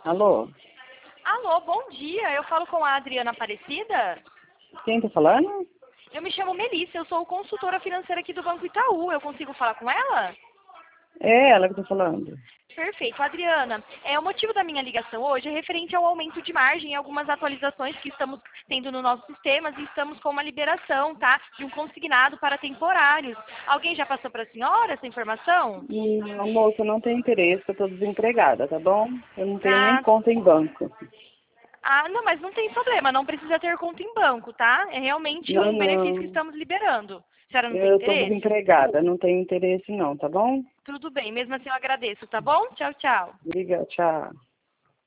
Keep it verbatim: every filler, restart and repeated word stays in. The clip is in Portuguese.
Alô? Alô, bom dia. Eu falo com a Adriana Aparecida? Quem tá falando? Eu me chamo Melissa, eu sou consultora financeira aqui do Banco Itaú. Eu consigo falar com ela? É ela que tá falando. Perfeito. Adriana, é, o motivo da minha ligação hoje é referente ao aumento de margem e algumas atualizações que estamos tendo no nosso sistema e estamos com uma liberação, tá? De um consignado para temporários. Alguém já passou para a senhora essa informação? Hum, moça, eu não tenho interesse, eu tô desempregada, tá bom? Eu não tenho nem Ah, conta em banco. ah, não, mas não tem problema, não precisa ter conta em banco, tá? É realmente Não, um benefício que não. estamos liberando. A senhora não tem Eu tô interesse? desempregada, não tenho interesse não, tá bom? Tudo bem, mesmo assim eu agradeço, tá bom? Tchau, tchau. Obrigada, tchau.